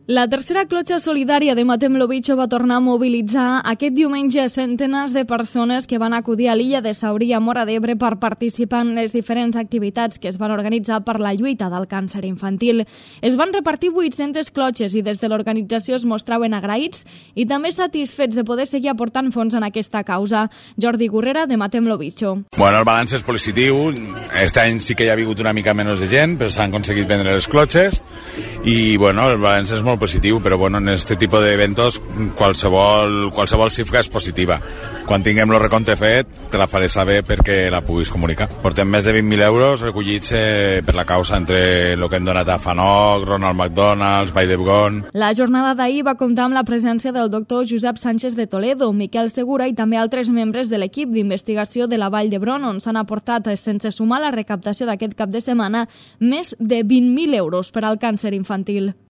La tercera clotxa solidària de Matem lo Bicho va tornar a mobilitzar aquest diumenge centenars de persones que van acudir a l'illa de Saurí a Móra d'Ebre per participar en les diferents activitats que es van organitzar per la lluita del càncer infantil. Es van repartir 800 clotxes i des de l'organització es mostraven agraïts i també satisfets de poder seguir aportant fons en aquesta causa. Jordi Gurrera, de Matem lo Bicho. Bueno, el balanç és positiu. Aquest any sí que hi ha hagut una mica menys de gent, però s'han aconseguit vendre les clotxes i bueno, el balanç és molt positiu, però bueno, en este tipus d'eventos qualsevol xifra és positiva. Quan tinguem el recompte fet, te la faré saber perquè la puguis comunicar. Portem més de 20.000 euros recollits per la causa entre el que hem donat a FANOC, Ronald McDonald's, Vall d'Hebron. La jornada d'ahir va comptar amb la presència del doctor Josep Sánchez de Toledo, Miquel Segura i també altres membres de l'equip d'investigació de la Vall d'Hebron, on s'han aportat, sense sumar la recaptació d'aquest cap de setmana, més de 20.000 euros per al càncer infantil.